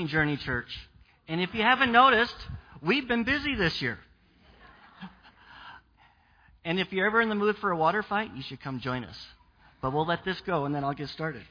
Journey Church. And if you haven't noticed, we've been busy this year. And if you're ever in the mood for a water fight, you should come join us. But we'll let this go, and then I'll get started.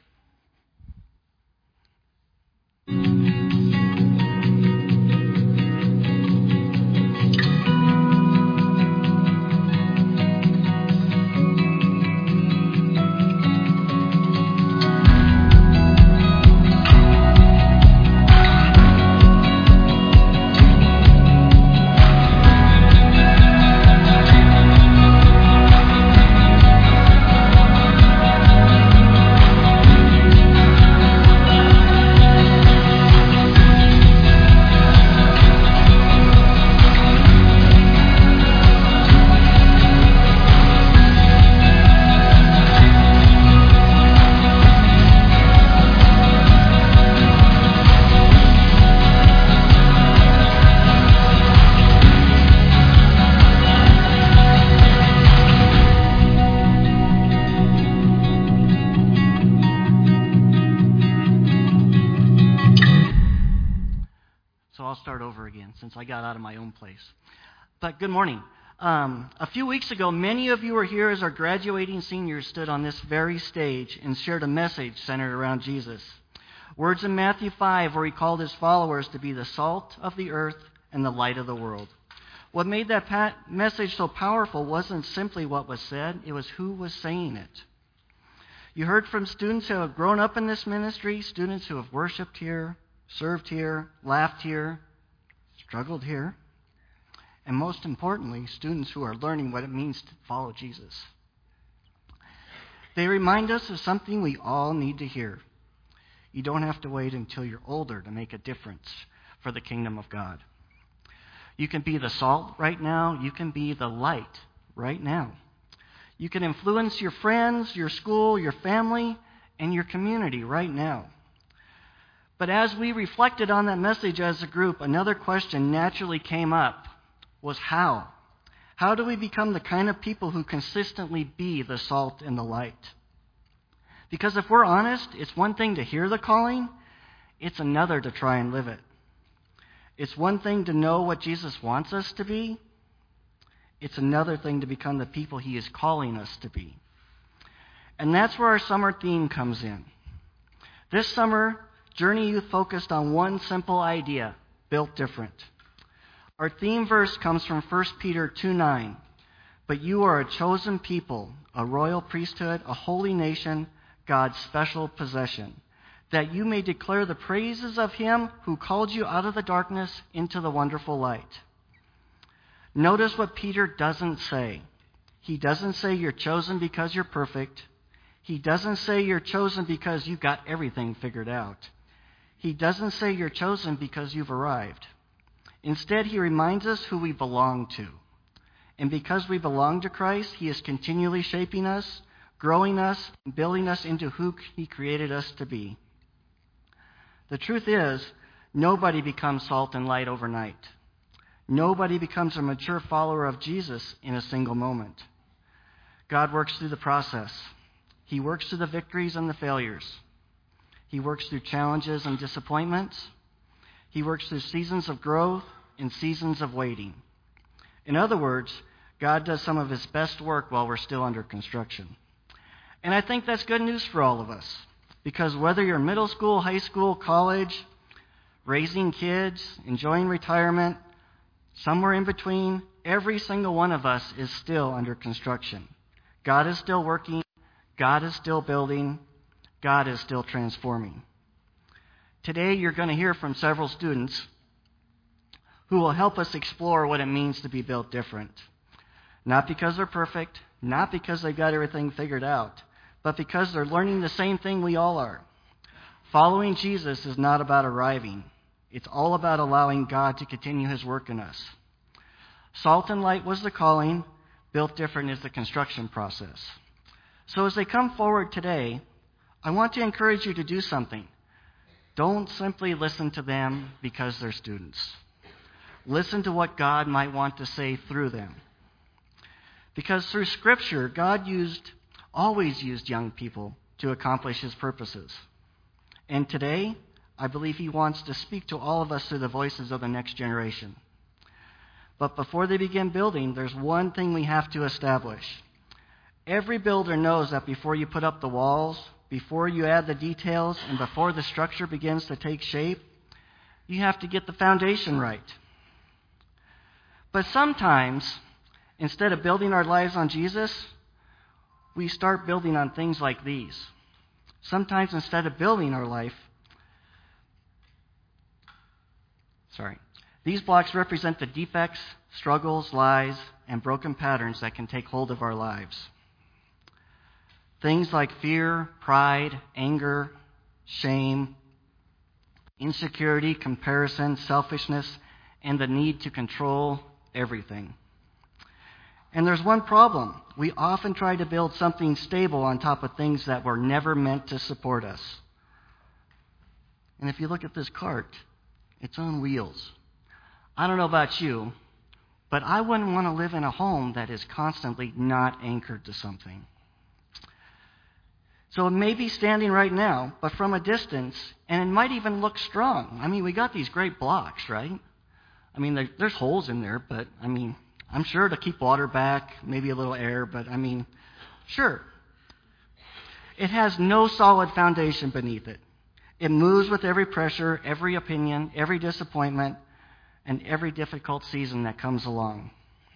Since I got out of my own place. But good morning. A few weeks ago, many of you were here as our graduating seniors stood on this very stage and shared a message centered around Jesus. Words in Matthew 5 where he called his followers to be the salt of the earth and the light of the world. What made that message so powerful wasn't simply what was said, it was who was saying it. You heard from students who have grown up in this ministry, students who have worshiped here, served here, laughed here, struggled here, and most importantly, students who are learning what it means to follow Jesus. They remind us of something we all need to hear. You don't have to wait until you're older to make a difference for the kingdom of God. You can be the salt right now. You can be the light right now. You can influence your friends, your school, your family, and your community right now. But as we reflected on that message as a group, another question naturally came up, was how? How do we become the kind of people who consistently be the salt and the light? Because if we're honest, it's one thing to hear the calling, it's another to try and live it. It's one thing to know what Jesus wants us to be, it's another thing to become the people he is calling us to be. And that's where our summer theme comes in. This summer, Journey Youth focused on one simple idea, built different. Our theme verse comes from 1 Peter 2:9. But you are a chosen people, a royal priesthood, a holy nation, God's special possession, that you may declare the praises of him who called you out of the darkness into the wonderful light. Notice what Peter doesn't say. He doesn't say you're chosen because you're perfect. He doesn't say you're chosen because you got everything figured out. He doesn't say you're chosen because you've arrived. Instead, he reminds us who we belong to. And because we belong to Christ, he is continually shaping us, growing us, and building us into who he created us to be. The truth is, nobody becomes salt and light overnight. Nobody becomes a mature follower of Jesus in a single moment. God works through the process. He works through the victories and the failures. He works through challenges and disappointments. He works through seasons of growth and seasons of waiting. In other words, God does some of his best work while we're still under construction. And I think that's good news for all of us. Because whether you're middle school, high school, college, raising kids, enjoying retirement, somewhere in between, every single one of us is still under construction. God is still working. God is still building. God is still transforming. Today, you're going to hear from several students who will help us explore what it means to be built different. Not because they're perfect, not because they've got everything figured out, but because they're learning the same thing we all are. Following Jesus is not about arriving. It's all about allowing God to continue his work in us. Salt and light was the calling. Built different is the construction process. So as they come forward today, I want to encourage you to do something. Don't simply listen to them because they're students. Listen to what God might want to say through them. Because through Scripture, God always used young people to accomplish his purposes. And today, I believe He wants to speak to all of us through the voices of the next generation. But before they begin building, there's one thing we have to establish. Every builder knows that before you put up the walls, before you add the details, and before the structure begins to take shape, you have to get the foundation right. But sometimes, instead of building our lives on Jesus, we start building on things like these. Sometimes instead of building our life, these blocks represent the defects, struggles, lies, and broken patterns that can take hold of our lives. Things like fear, pride, anger, shame, insecurity, comparison, selfishness, and the need to control everything. And there's one problem. We often try to build something stable on top of things that were never meant to support us. And if you look at this cart, it's on wheels. I don't know about you, but I wouldn't want to live in a home that is constantly not anchored to something. So it may be standing right now, but from a distance, and it might even look strong. I mean, we got these great blocks, right? I mean, there's holes in there, but I mean, I'm sure to keep water back, maybe a little air, but I mean, sure. It has no solid foundation beneath it. It moves with every pressure, every opinion, every disappointment, and every difficult season that comes along.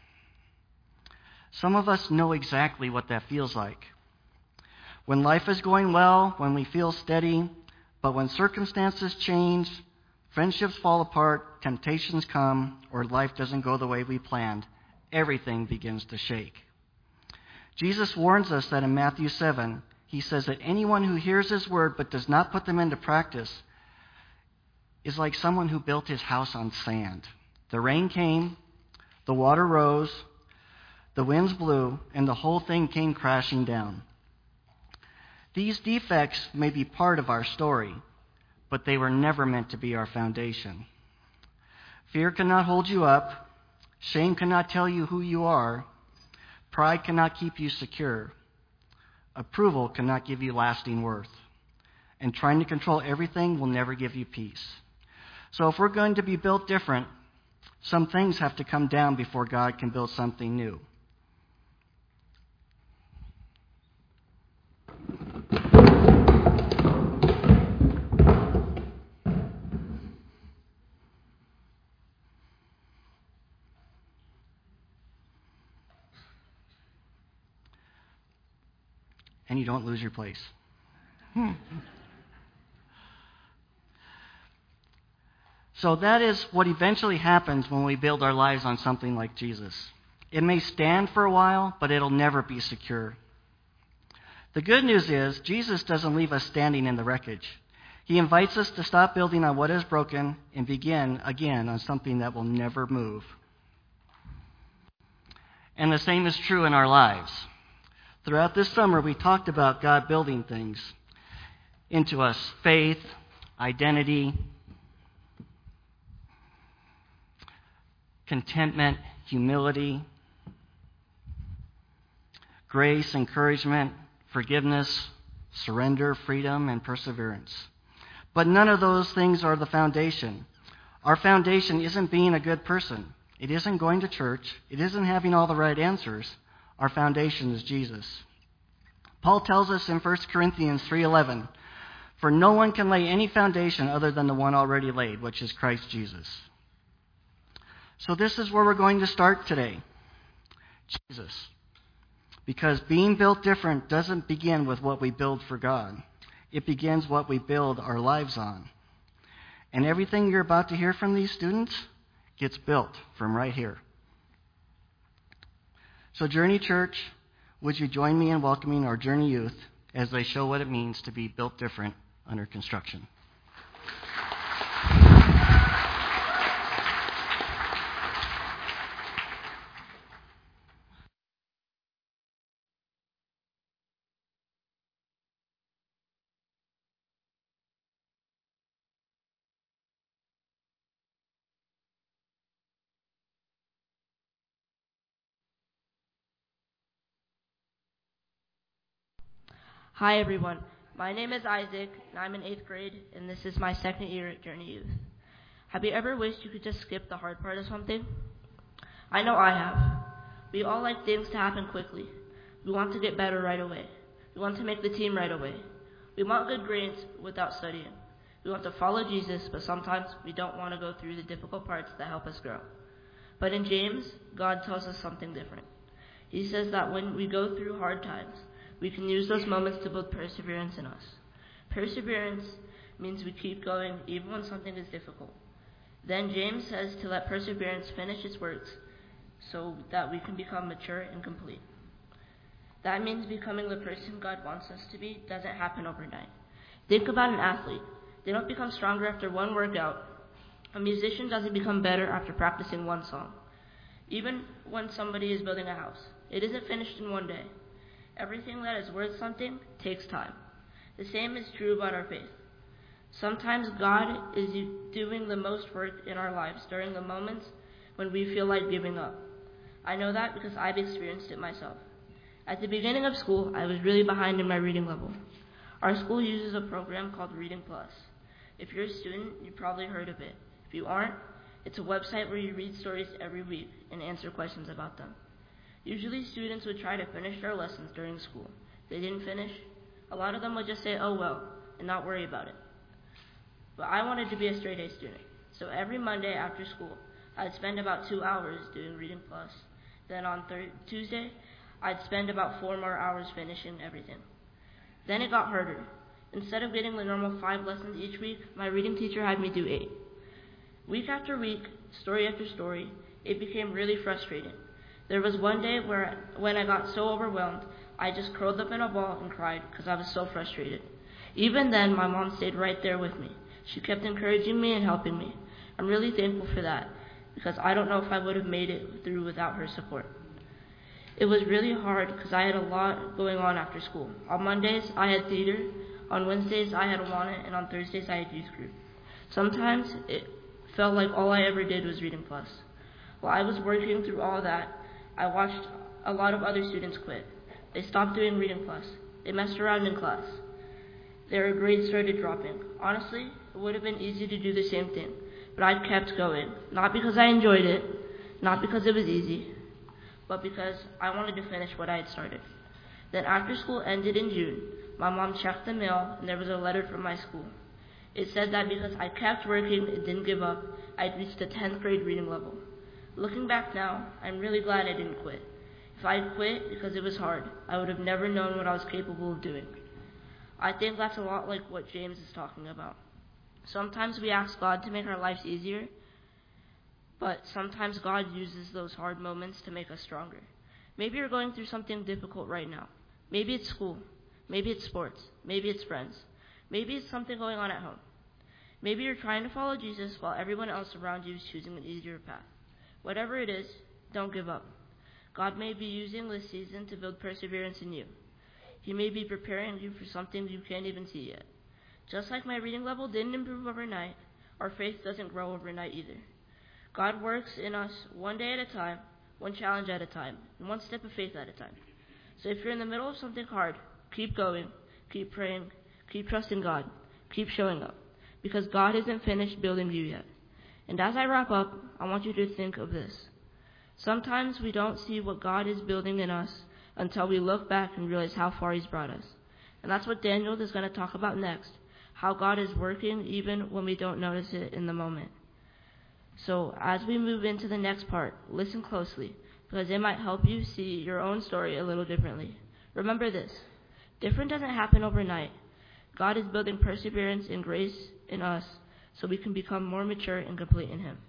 Some of us know exactly what that feels like. When life is going well, when we feel steady, but when circumstances change, friendships fall apart, temptations come, or life doesn't go the way we planned, everything begins to shake. Jesus warns us that in Matthew 7, He says that anyone who hears His word but does not put them into practice is like someone who built his house on sand. The rain came, the water rose, the winds blew, and the whole thing came crashing down. These defects may be part of our story, but they were never meant to be our foundation. Fear cannot hold you up. Shame cannot tell you who you are. Pride cannot keep you secure. Approval cannot give you lasting worth. And trying to control everything will never give you peace. So if we're going to be built different, some things have to come down before God can build something new. And you don't lose your place. So that is what eventually happens when we build our lives on something like Jesus. It may stand for a while, but it'll never be secure. The good news is Jesus doesn't leave us standing in the wreckage. He invites us to stop building on what is broken and begin again on something that will never move. And the same is true in our lives. Throughout this summer, we talked about God building things into us: faith, identity, contentment, humility, grace, encouragement, forgiveness, surrender, freedom, and perseverance. But none of those things are the foundation. Our foundation isn't being a good person. It isn't going to church. It isn't having all the right answers. Our foundation is Jesus. Paul tells us in 1 Corinthians 3:11, "For no one can lay any foundation other than the one already laid, which is Christ Jesus." So this is where we're going to start today. Jesus. Because being built different doesn't begin with what we build for God. It begins what we build our lives on. And everything you're about to hear from these students gets built from right here. So Journey Church, would you join me in welcoming our Journey youth as they show what it means to be built different under construction? Hi everyone, My name is Isaac, and I'm in 8th grade, and this is my second year at Journey Youth. Have you ever wished you could just skip the hard part of something? I know I have. We all like things to happen quickly. We want to get better right away. We want to make the team right away. We want good grades without studying. We want to follow Jesus, but sometimes we don't want to go through the difficult parts that help us grow. But in James, God tells us something different. He says that when we go through hard times, we can use those moments to build perseverance in us. Perseverance means we keep going even when something is difficult. Then James says to let perseverance finish its works so that we can become mature and complete. That means becoming the person God wants us to be doesn't happen overnight. Think about an athlete. They don't become stronger after one workout. A musician doesn't become better after practicing one song. Even when somebody is building a house, it isn't finished in one day. Everything that is worth something takes time. The same is true about our faith. Sometimes God is doing the most work in our lives during the moments when we feel like giving up. I know that because I've experienced it myself. At the beginning of school, I was really behind in my reading level. Our school uses a program called Reading Plus. If you're a student, you've probably heard of it. If you aren't, it's a website where you read stories every week and answer questions about them. Usually students would try to finish their lessons during school. If they didn't finish, a lot of them would just say, oh well, and not worry about it. But I wanted to be a straight A student. So every Monday after school, I'd spend about 2 hours doing Reading Plus. Then on Tuesday, I'd spend about 4 more hours finishing everything. Then it got harder. Instead of getting the normal 5 lessons each week, my reading teacher had me do 8. Week after week, story after story, it became really frustrating. There was one day when I got so overwhelmed, I just curled up in a ball and cried because I was so frustrated. Even then, my mom stayed right there with me. She kept encouraging me and helping me. I'm really thankful for that because I don't know if I would have made it through without her support. It was really hard because I had a lot going on after school. On Mondays, I had theater. On Wednesdays, I had Awana, and on Thursdays, I had youth group. Sometimes it felt like all I ever did was Reading Plus. While I was working through all that, I watched a lot of other students quit. They stopped doing Reading Plus. They messed around in class. Their grades started dropping. Honestly, it would have been easy to do the same thing, but I kept going. Not because I enjoyed it, not because it was easy, but because I wanted to finish what I had started. Then after school ended in June, my mom checked the mail and there was a letter from my school. It said that because I kept working and didn't give up, I'd reached the 10th grade reading level. Looking back now, I'm really glad I didn't quit. If I had quit because it was hard, I would have never known what I was capable of doing. I think that's a lot like what James is talking about. Sometimes we ask God to make our lives easier, but sometimes God uses those hard moments to make us stronger. Maybe you're going through something difficult right now. Maybe it's school. Maybe it's sports. Maybe it's friends. Maybe it's something going on at home. Maybe you're trying to follow Jesus while everyone else around you is choosing an easier path. Whatever it is, don't give up. God may be using this season to build perseverance in you. He may be preparing you for something you can't even see yet. Just like my reading level didn't improve overnight, our faith doesn't grow overnight either. God works in us one day at a time, one challenge at a time, and one step of faith at a time. So if you're in the middle of something hard, keep going, keep praying, keep trusting God, keep showing up, because God isn't finished building you yet. And as I wrap up, I want you to think of this. Sometimes we don't see what God is building in us until we look back and realize how far He's brought us. And that's what Daniel is going to talk about next, how God is working even when we don't notice it in the moment. So as we move into the next part, listen closely, because it might help you see your own story a little differently. Remember this, different doesn't happen overnight. God is building perseverance and grace in us so we can become more mature and complete in Him.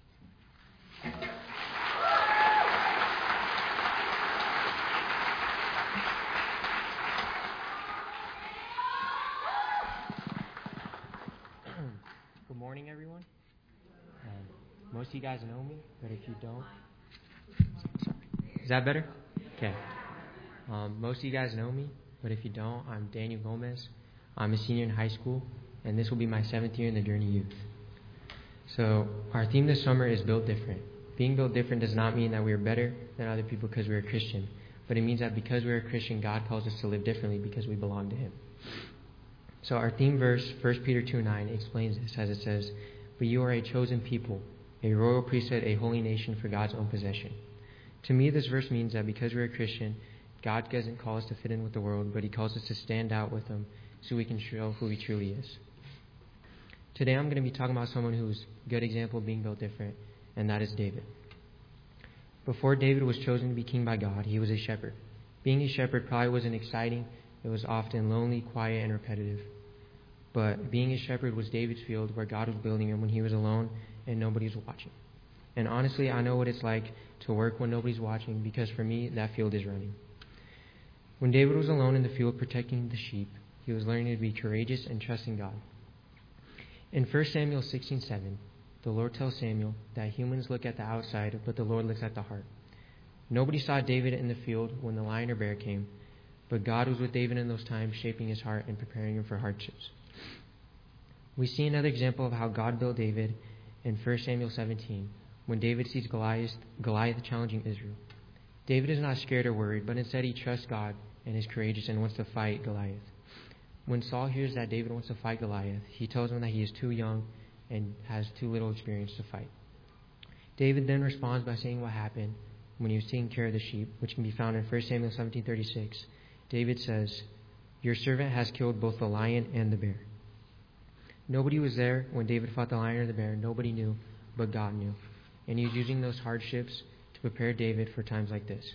Good morning, everyone. Most of you guys know me, but if you don't... Is that better? Okay. Most of you guys know me, but if you don't, I'm Daniel Gomez. I'm a senior in high school, and this will be my 7th year in the Journey Youth. So our theme this summer is Built Different. Being built different does not mean that we are better than other people because we're a Christian, but it means that because we're a Christian, God calls us to live differently because we belong to Him. So our theme verse, 1 Peter 2:9, explains this as it says, "But you are a chosen people, a royal priesthood, a holy nation for God's own possession." To me, this verse means that because we're a Christian, God doesn't call us to fit in with the world, but he calls us to stand out with them so we can show who he truly is. Today I'm going to be talking about someone who's a good example of being built different, and that is David. Before David was chosen to be king by God, he was a shepherd. Being a shepherd probably wasn't exciting. It was often lonely, quiet, and repetitive. But being a shepherd was David's field where God was building him when he was alone and nobody was watching. And honestly, I know what it's like to work when nobody's watching, because for me, that field is running. When David was alone in the field protecting the sheep, he was learning to be courageous and trusting God. In 1 Samuel 16:7, the Lord tells Samuel that humans look at the outside, but the Lord looks at the heart. Nobody saw David in the field when the lion or bear came, but God was with David in those times, shaping his heart and preparing him for hardships. We see another example of how God built David in 1 Samuel 17, when David sees Goliath challenging Israel. David is not scared or worried, but instead he trusts God and is courageous and wants to fight Goliath. When Saul hears that David wants to fight Goliath, he tells him that he is too young and has too little experience to fight. David then responds by saying what happened when he was taking care of the sheep, which can be found in 1 Samuel 17:36. David says, "Your servant has killed both the lion and the bear." Nobody was there when David fought the lion or the bear. Nobody knew, but God knew. And he was using those hardships to prepare David for times like this.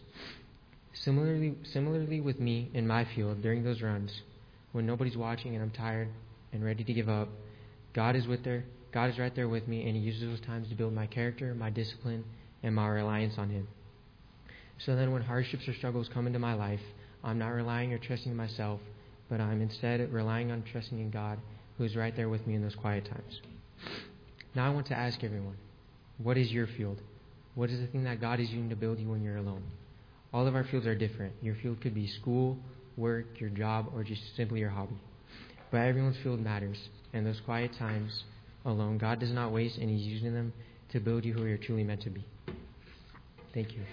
Similarly with me in my field during those runs, when nobody's watching and I'm tired and ready to give up, God is right there with me, and he uses those times to build my character, my discipline, and my reliance on him. So then when hardships or struggles come into my life, I'm not relying or trusting in myself, but I'm instead relying on trusting in God, who is right there with me in those quiet times. Now I want to ask everyone, what is your field? What is the thing that God is using to build you when you're alone? All of our fields are different. Your field could be school, work, your job, or just simply your hobby. But everyone's field matters, and those quiet times alone, God does not waste, and he's using them to build you who you're truly meant to be. Thank you.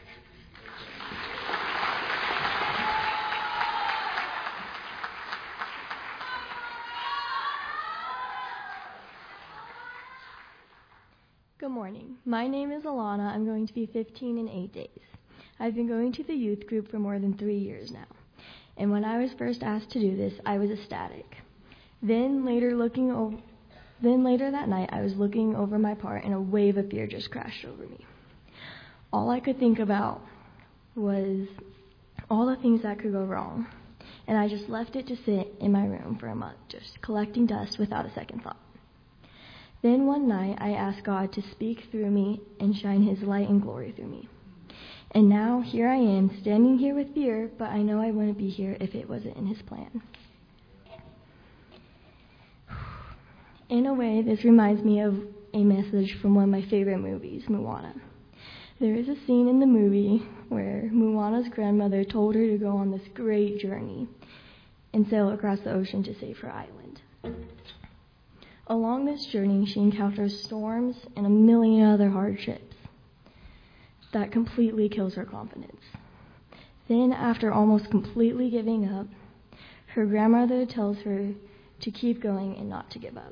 Good morning. My name is Alana. I'm going to be 15 in 8 days. I've been going to the youth group for more than 3 years now. And when I was first asked to do this, I was ecstatic. Then later that night, I was looking over my part and a wave of fear just crashed over me. All I could think about was all the things that could go wrong. And I just left it to sit in my room for a month, just collecting dust without a second thought. Then one night, I asked God to speak through me and shine his light and glory through me. And now, here I am, standing here with fear, but I know I wouldn't be here if it wasn't in his plan. In a way, this reminds me of a message from one of my favorite movies, Moana. There is a scene in the movie where Moana's grandmother told her to go on this great journey and sail across the ocean to save her island. Along this journey, she encounters storms and a million other hardships that completely kills her confidence. Then, after almost completely giving up, her grandmother tells her to keep going and not to give up.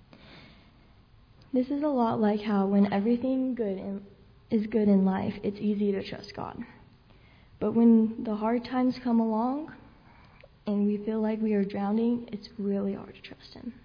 This is a lot like how when everything is good in life, it's easy to trust God. But when the hard times come along and we feel like we are drowning, it's really hard to trust him.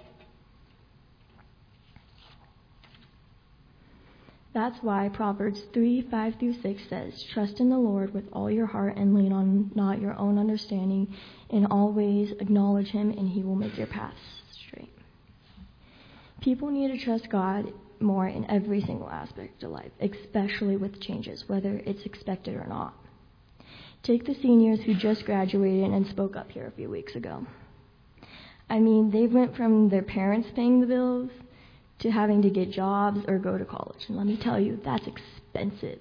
That's why Proverbs 3:5-6 says, "Trust in the Lord with all your heart and lean on not your own understanding. In all ways acknowledge him and he will make your paths straight." People need to trust God more in every single aspect of life, especially with changes, whether it's expected or not. Take the seniors who just graduated and spoke up here a few weeks ago. I mean, they went from their parents paying the bills to having to get jobs or go to college. And let me tell you, that's expensive.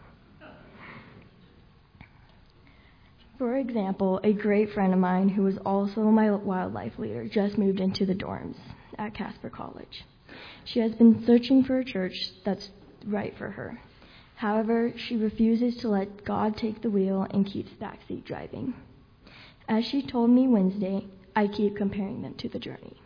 For example, a great friend of mine who was also my wildlife leader just moved into the dorms at Casper College. She has been searching for a church that's right for her. However, she refuses to let God take the wheel and keeps backseat driving. As she told me Wednesday, I keep comparing them to the journey.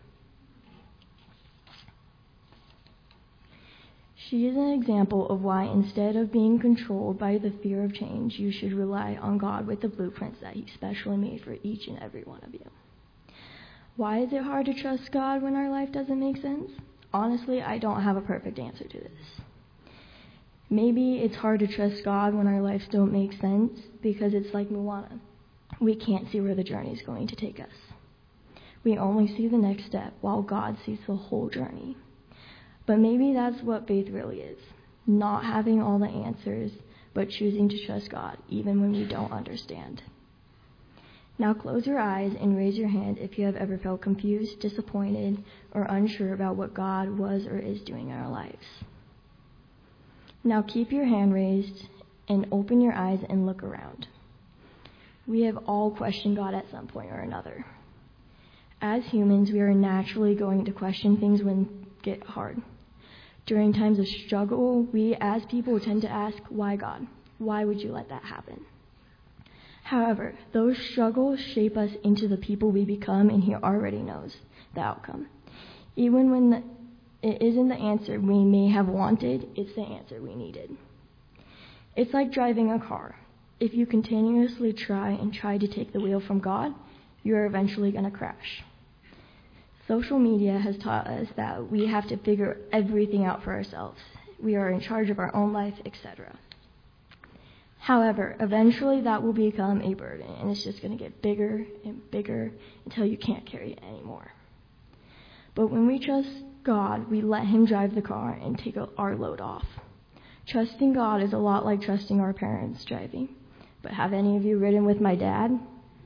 She is an example of why, instead of being controlled by the fear of change, you should rely on God with the blueprints that He specially made for each and every one of you. Why is it hard to trust God when our life doesn't make sense? Honestly, I don't have a perfect answer to this. Maybe it's hard to trust God when our lives don't make sense because it's like Moana. We can't see where the journey is going to take us. We only see the next step while God sees the whole journey. But maybe that's what faith really is. Not having all the answers, but choosing to trust God even when we don't understand. Now close your eyes and raise your hand if you have ever felt confused, disappointed, or unsure about what God was or is doing in our lives. Now keep your hand raised and open your eyes and look around. We have all questioned God at some point or another. As humans, we are naturally going to question things when it gets hard. During times of struggle, we as people tend to ask, why God? Why would you let that happen? However, those struggles shape us into the people we become, and He already knows the outcome. Even when it isn't the answer we may have wanted, it's the answer we needed. It's like driving a car. If you continuously try to take the wheel from God, you're eventually going to crash. Social media has taught us that we have to figure everything out for ourselves. We are in charge of our own life, etc. However, eventually that will become a burden, and it's just going to get bigger and bigger until you can't carry it anymore. But when we trust God, we let Him drive the car and take our load off. Trusting God is a lot like trusting our parents driving. But have any of you ridden with my dad?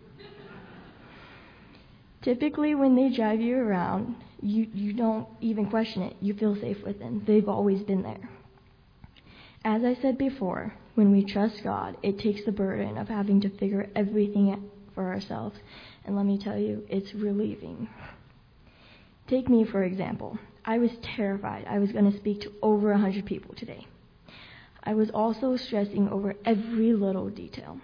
Typically, when they drive you around, you don't even question it. You feel safe with them. They've always been there. As I said before, when we trust God, it takes the burden of having to figure everything out for ourselves. And let me tell you, it's relieving. Take me, for example. I was terrified I was going to speak to over 100 people today. I was also stressing over every little detail.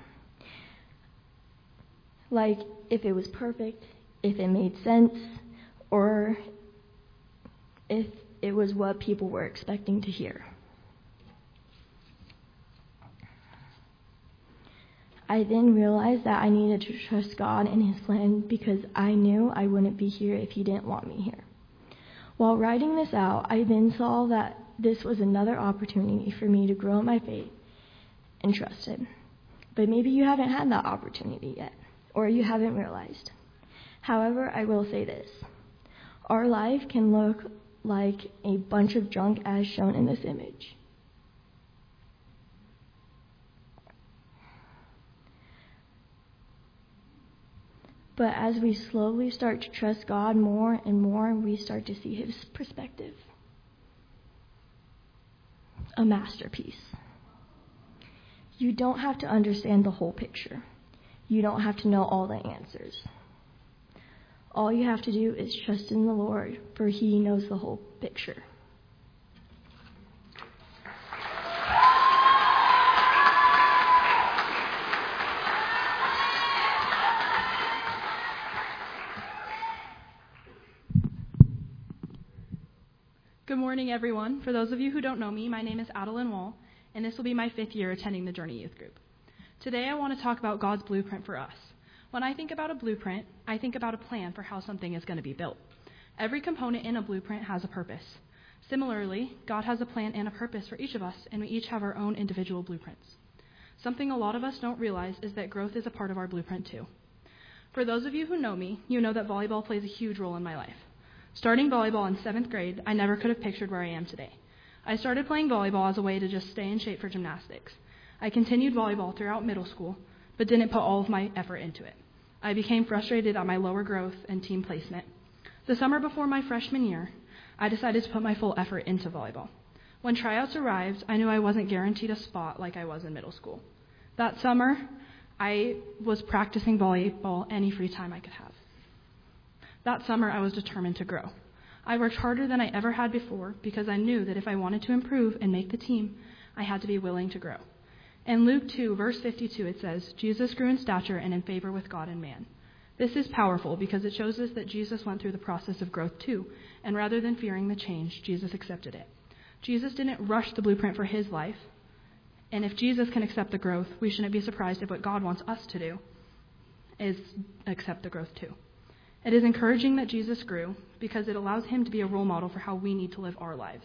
Like if it was perfect, if it made sense, or if it was what people were expecting to hear. I then realized that I needed to trust God and His plan because I knew I wouldn't be here if He didn't want me here. While writing this out, I then saw that this was another opportunity for me to grow in my faith and trust Him. But maybe you haven't had that opportunity yet, or you haven't realized. However, I will say this. Our life can look like a bunch of junk as shown in this image. But as we slowly start to trust God more and more, we start to see His perspective. A masterpiece. You don't have to understand the whole picture. You don't have to know all the answers. All you have to do is trust in the Lord, for He knows the whole picture. Good morning, everyone. For those of you who don't know me, my name is Adeline Wall, and this will be my 5th year attending the Journey Youth Group. Today, I want to talk about God's blueprint for us. When I think about a blueprint, I think about a plan for how something is going to be built. Every component in a blueprint has a purpose. Similarly, God has a plan and a purpose for each of us, and we each have our own individual blueprints. Something a lot of us don't realize is that growth is a part of our blueprint too. For those of you who know me, you know that volleyball plays a huge role in my life. Starting volleyball in 7th grade, I never could have pictured where I am today. I started playing volleyball as a way to just stay in shape for gymnastics. I continued volleyball throughout middle school, but didn't put all of my effort into it. I became frustrated at my lower growth and team placement. The summer before my freshman year, I decided to put my full effort into volleyball. When tryouts arrived, I knew I wasn't guaranteed a spot like I was in middle school. That summer, I was practicing volleyball any free time I could have. That summer, I was determined to grow. I worked harder than I ever had before because I knew that if I wanted to improve and make the team, I had to be willing to grow. In Luke 2, verse 52, it says, Jesus grew in stature and in favor with God and man. This is powerful because it shows us that Jesus went through the process of growth too, and rather than fearing the change, Jesus accepted it. Jesus didn't rush the blueprint for his life, and if Jesus can accept the growth, we shouldn't be surprised if what God wants us to do is accept the growth too. It is encouraging that Jesus grew because it allows him to be a role model for how we need to live our lives.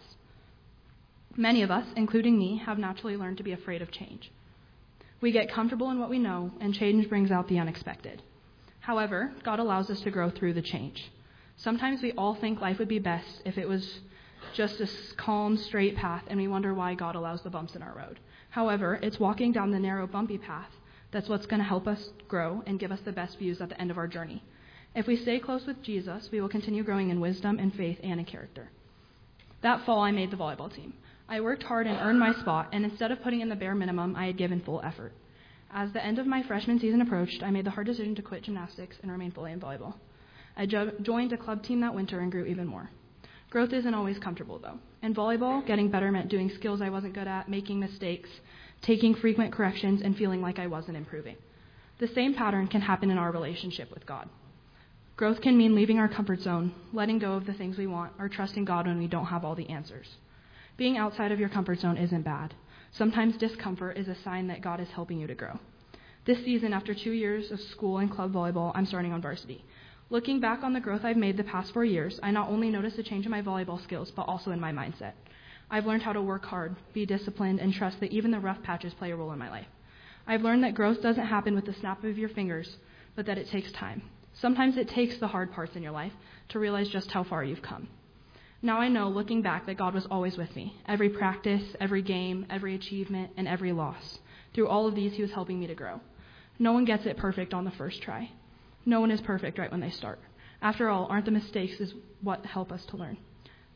Many of us, including me, have naturally learned to be afraid of change. We get comfortable in what we know, and change brings out the unexpected. However, God allows us to grow through the change. Sometimes we all think life would be best if it was just a calm, straight path, and we wonder why God allows the bumps in our road. However, it's walking down the narrow, bumpy path that's what's going to help us grow and give us the best views at the end of our journey. If we stay close with Jesus, we will continue growing in wisdom and faith and in character. That fall, I made the volleyball team. I worked hard and earned my spot, and instead of putting in the bare minimum, I had given full effort. As the end of my freshman season approached, I made the hard decision to quit gymnastics and remain fully in volleyball. I joined a club team that winter and grew even more. Growth isn't always comfortable, though. In volleyball, getting better meant doing skills I wasn't good at, making mistakes, taking frequent corrections, and feeling like I wasn't improving. The same pattern can happen in our relationship with God. Growth can mean leaving our comfort zone, letting go of the things we want, or trusting God when we don't have all the answers. Being outside of your comfort zone isn't bad. Sometimes discomfort is a sign that God is helping you to grow. This season, after 2 years of school and club volleyball, I'm starting on varsity. Looking back on the growth I've made the past 4 years, I not only noticed a change in my volleyball skills, but also in my mindset. I've learned how to work hard, be disciplined, and trust that even the rough patches play a role in my life. I've learned that growth doesn't happen with the snap of your fingers, but that it takes time. Sometimes it takes the hard parts in your life to realize just how far you've come. Now I know, looking back, that God was always with me. Every practice, every game, every achievement, and every loss. Through all of these, he was helping me to grow. No one gets it perfect on the first try. No one is perfect right when they start. After all, aren't the mistakes is what help us to learn?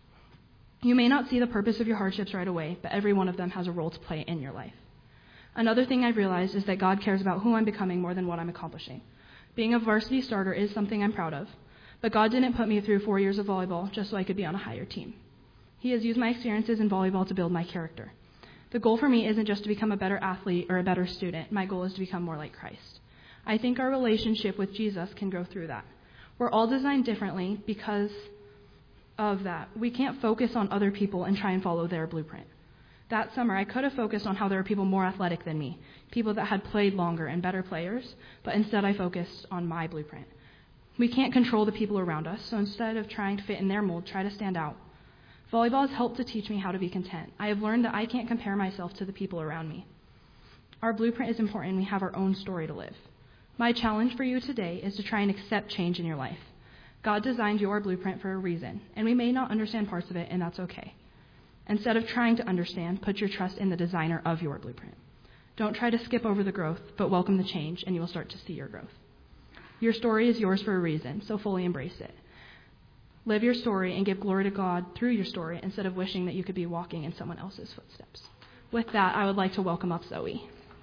You may not see the purpose of your hardships right away, but every one of them has a role to play in your life. Another thing I've realized is that God cares about who I'm becoming more than what I'm accomplishing. Being a varsity starter is something I'm proud of, but God didn't put me through 4 years of volleyball just so I could be on a higher team. He has used my experiences in volleyball to build my character. The goal for me isn't just to become a better athlete or a better student. My goal is to become more like Christ. I think our relationship with Jesus can go through that. We're all designed differently because of that. We can't focus on other people and try and follow their blueprint. That summer, I could have focused on how there were people more athletic than me, people that had played longer and better players, but instead I focused on my blueprint. We can't control the people around us, so instead of trying to fit in their mold, try to stand out. Volleyball has helped to teach me how to be content. I have learned that I can't compare myself to the people around me. Our blueprint is important, and we have our own story to live. My challenge for you today is to try and accept change in your life. God designed your blueprint for a reason, and we may not understand parts of it, and that's okay. Instead of trying to understand, put your trust in the designer of your blueprint. Don't try to skip over the growth, but welcome the change, and you will start to see your growth. Your story is yours for a reason, so fully embrace it. Live your story and give glory to God through your story instead of wishing that you could be walking in someone else's footsteps. With that, I would like to welcome up Zoe.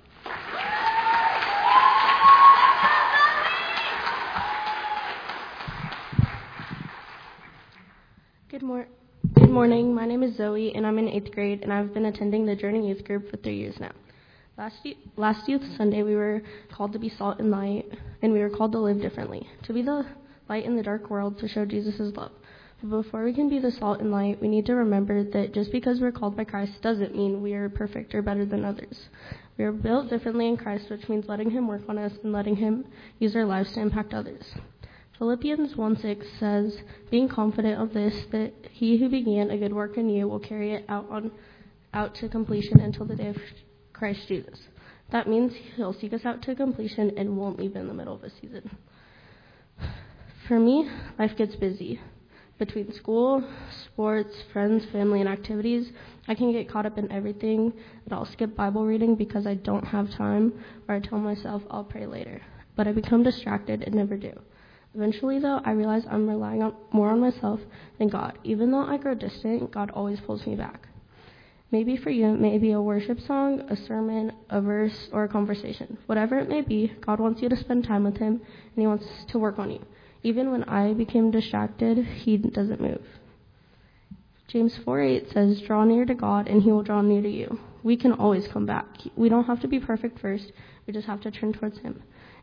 Good morning. My name is Zoe, and I'm in 8th grade, and I've been attending the Journey Youth Group for 3 years now. Last Youth Sunday, we were called to be salt and light, and we were called to live differently, to be the light in the dark world, to show Jesus' love. But before we can be the salt and light, we need to remember that just because we're called by Christ doesn't mean we are perfect or better than others. We are built differently in Christ, which means letting him work on us and letting him use our lives to impact others. Philippians 1:6 says, being confident of this, that he who began a good work in you will carry it out to completion until the day of Christ Jesus. That means he'll seek us out to completion and won't leave in the middle of a season. For me, life gets busy. Between school, sports, friends, family, and activities, I can get caught up in everything, and I'll skip Bible reading because I don't have time, or I tell myself I'll pray later. But I become distracted and never do. Eventually, though, I realize I'm relying more on myself than God. Even though I grow distant, God always pulls me back. Maybe for you, it may be a worship song, a sermon, a verse, or a conversation. Whatever it may be, God wants you to spend time with him, and he wants to work on you. Even when I became distracted, he doesn't move. James 4:8 says, draw near to God, and he will draw near to you. We can always come back. We don't have to be perfect first. We just have to turn towards him.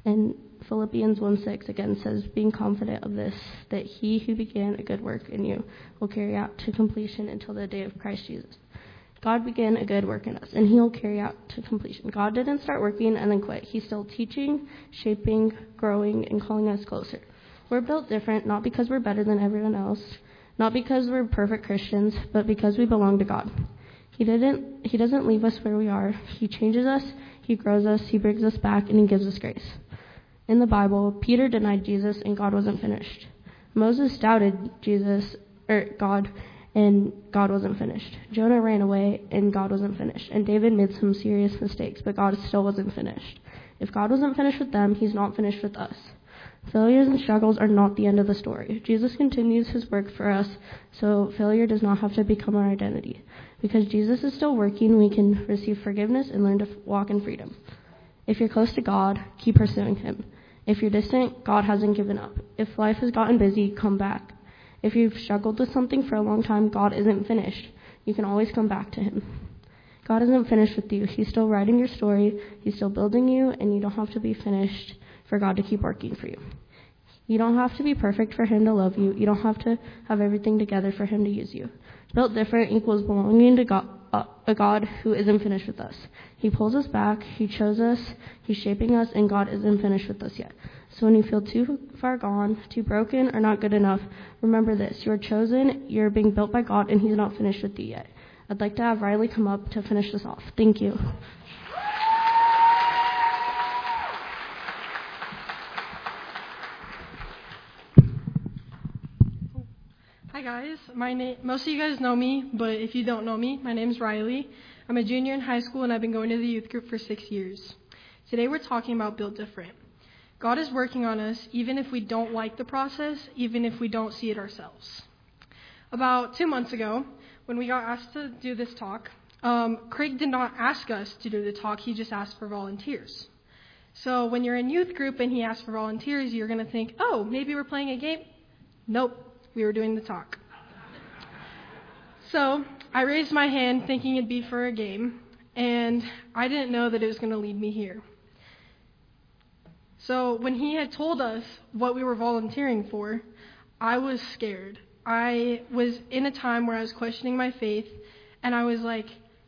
And Philippians 1:6 again says, being confident of this, that he who began a good work in you will carry out to completion until the day of Christ Jesus. God began a good work in us, and he will carry out to completion. God didn't start working and then quit. He's still teaching, shaping, growing, and calling us closer. We're built different, not because we're better than everyone else, not because we're perfect Christians, but because we belong to God. He doesn't leave us where we are. He changes us, he grows us, he brings us back, and he gives us grace. In the Bible, Peter denied Jesus and God wasn't finished. Moses doubted God, and God wasn't finished. Jonah ran away and God wasn't finished. And David made some serious mistakes, but God still wasn't finished. If God wasn't finished with them, he's not finished with us. Failures and struggles are not the end of the story. Jesus continues his work for us, so failure does not have to become our identity. Because Jesus is still working, we can receive forgiveness and learn to walk in freedom. If you're close to God, keep pursuing him. If you're distant, God hasn't given up. If life has gotten busy, come back. If you've struggled with something for a long time, God isn't finished. You can always come back to him. God isn't finished with you. He's still writing your story. He's still building you, and you don't have to be finished for God to keep working for you. You don't have to be perfect for him to love you. You don't have to have everything together for him to use you. Built different equals belonging to God, a God who isn't finished with us. He pulls us back. He chose us. He's shaping us, and God isn't finished with us yet. So when you feel too far gone, too broken, or not good enough, remember this. You're chosen. You're being built by God, and he's not finished with you yet. I'd like to have Riley come up to finish this off. Thank you. Hi guys, most of you guys know me, but if you don't know me, my name's Riley. I'm a junior in high school and I've been going to the youth group for 6 years. Today we're talking about Built Different. God is working on us even if we don't like the process, even if we don't see it ourselves. About 2 months ago, when we got asked to do this talk, Craig did not ask us to do the talk, he just asked for volunteers. So when you're in youth group and he asks for volunteers, you're going to think, oh, maybe we're playing a game? Nope. We were doing the talk. So I raised my hand thinking it'd be for a game, and I didn't know that it was going to lead me here. So when he had told us what we were volunteering for, I was scared. I was in a time where I was questioning my faith, and I was like,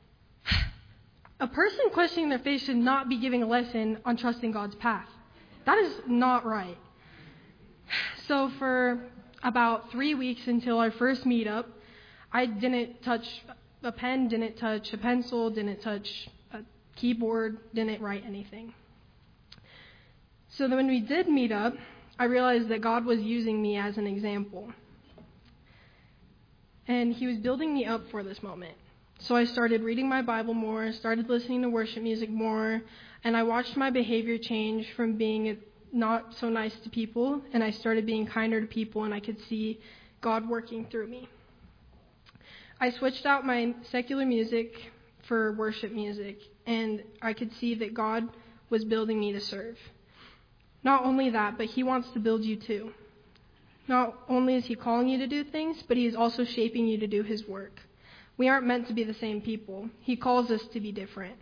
a person questioning their faith should not be giving a lesson on trusting God's path. That is not right. So for about 3 weeks until our first meetup, I didn't touch a pen, didn't touch a pencil, didn't touch a keyboard, didn't write anything. So then when we did meet up, I realized that God was using me as an example. And he was building me up for this moment. So I started reading my Bible more, started listening to worship music more, and I watched my behavior change from being not so nice to people, and I started being kinder to people, and I could see God working through me. I switched out my secular music for worship music, and I could see that God was building me to serve. Not only that, but he wants to build you too. Not only is he calling you to do things, but he is also shaping you to do his work. We aren't meant to be the same people. He calls us to be different.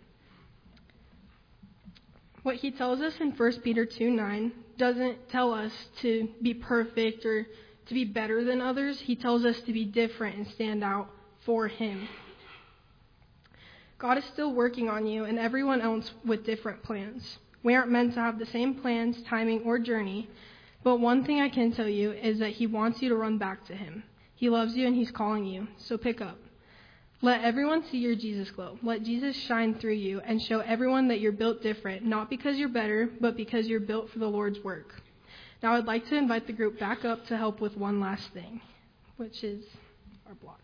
What he tells us in 1 Peter 2:9 doesn't tell us to be perfect or to be better than others. He tells us to be different and stand out for him. God is still working on you and everyone else with different plans. We aren't meant to have the same plans, timing, or journey, but one thing I can tell you is that he wants you to run back to him. He loves you and he's calling you, so pick up. Let everyone see your Jesus glow. Let Jesus shine through you and show everyone that you're built different, not because you're better, but because you're built for the Lord's work. Now I'd like to invite the group back up to help with one last thing, which is our blocks.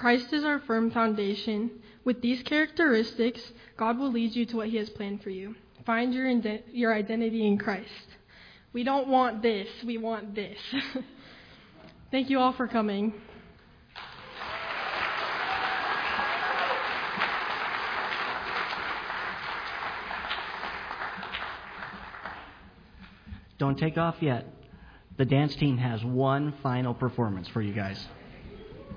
Christ is our firm foundation. With these characteristics, God will lead you to what He has planned for you. Find your identity in Christ. We don't want this, we want this. Thank you all for coming. Don't take off yet. The dance team has one final performance for you guys.